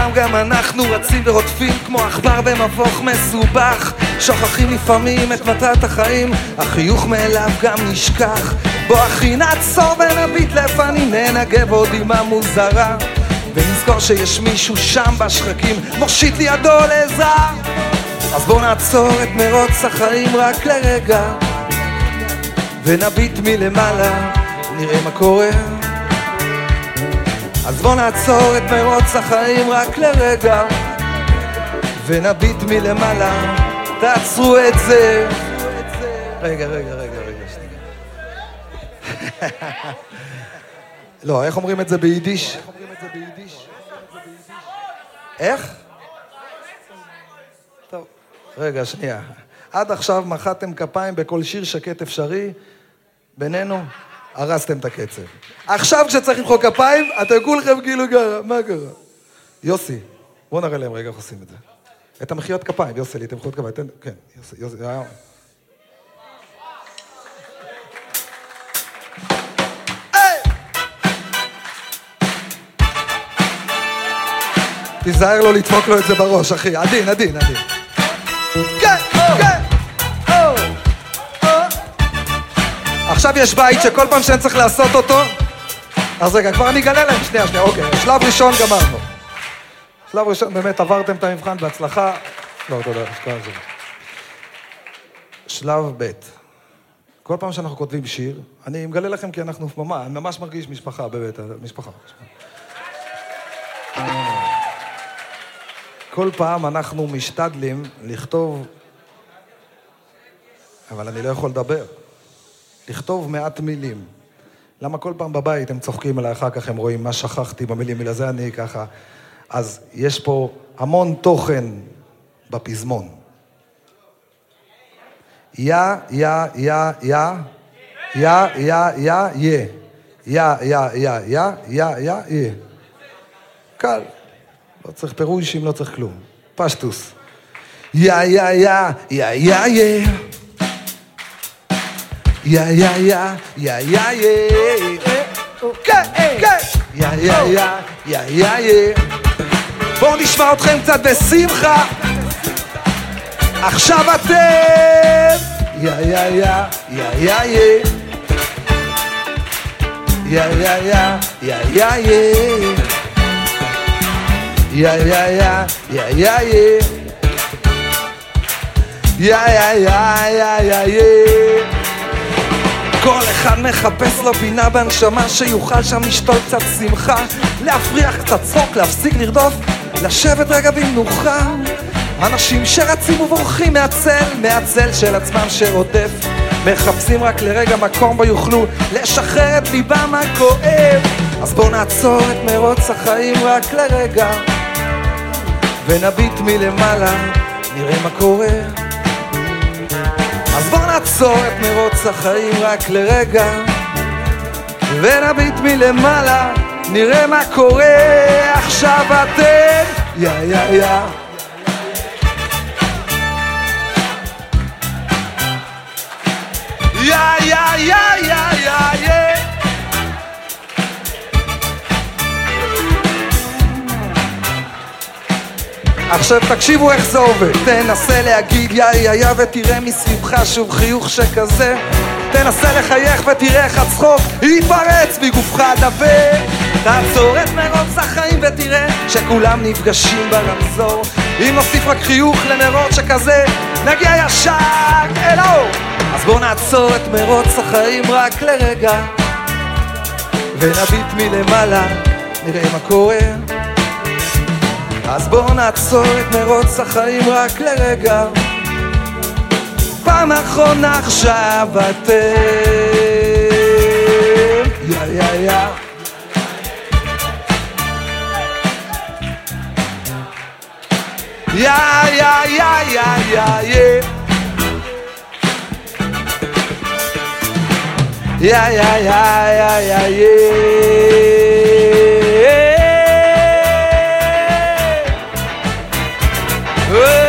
כולם גם אנחנו רצים ורודפים כמו עכבר במבוך מסובך, שוכחים לפעמים את מטרת החיים, החיוך מאליו גם נשכח. בוא אחי נעצור ונביט לפנים, ננגב עוד אימה מוזרה ונזכור שיש מישהו שם בשחקים מושיט לידו לעזרה. אז בוא נעצור את מרוץ החיים רק לרגע ונביט מלמעלה, נראה מה קורה. אז בוא נעצור את מרוץ החיים רק לרגע ונביט מלמעלה, תעצרו את זה. רגע, שנייה. לא, איך אומרים את זה ביידיש? איך? טוב, רגע, שנייה. עד עכשיו מחאתם כפיים בכל שיר שקט אפשרי, בינינו הרסתם את הקצב. עכשיו כשצריך למחוא כפיים, אתם כולכם כאילו גרה, מה קרה? יוסי, בוא נראה להם רגע איך עושים את זה. את המחיאות כפיים, יוסי, את המחיאות כפיים, כן, יוסי. תיזהר לו לדפוק לו את זה בראש, אחי, עדין. כן. עכשיו יש בית שכל פעם שאני צריך לעשות אותו, אז רגע, כבר אני אגלה להם, שנייה, אוקיי, שלב ראשון גמרנו. שלב ראשון, באמת עברתם את המבחן בהצלחה. לא, תודה, שלב ב'. כל פעם שאנחנו כותבים שיר, אני מגלה לכם כי אנחנו ממש מרגיש משפחה, באמת, משפחה. כל פעם אנחנו משתדלים לכתוב, אבל אני לא יכול לדבר. לכתוב מעט מילים. למה כל פעם בבית הם צוחקים עליי, אחר כך הם רואים מה שכחתי במילים, בגלל זה אני ככה. אז יש פה המון תוכן בפזמון. יא, קל. לא צריך פירושים, לא צריך כלום. פשטוס. יא. בואו נשמע אתכם קצת בשמחה. עכשיו אתם כל אחד מחפש לו פינה בנשמה שיוכל שם לשתול קצת שמחה, להפריח קצת צחוק, להפסיק לרדוף, לשבת רגע במנוחה. אנשים שרצים ובורחים מהצל של עצמם שרודף, מחפשים רק לרגע מקום בו יוכלו לשחרר את ליבם הכואב. אז בואו נעצור את מרוץ החיים רק לרגע ונביט מלמעלה, נראה מה קורה. אז בואו נעצור את מרוץ החיים רק לרגע ונביט מלמעלה, נראה מה קורה. עכשיו אתם עכשיו תקשיבו איך זה עובד. תנסה להגיד יא ותראה מסביבך שוב חיוך שכזה. תנסה לחייך ותראה איך הצחוק ייפרץ מגופך הדבר. תעצור את מרוץ החיים ותראה שכולם נפגשים ברמזור. אם נוסיף רק חיוך למרוץ שכזה נגיע ישר אל האור. אז בואו נעצור את מרוץ החיים רק לרגע ונביט מלמעלה, נראה מה קורה. אז בואו נעצור את מרוץ החיים רק לרגע, פעם אחרונה עכשיו אתם yeah.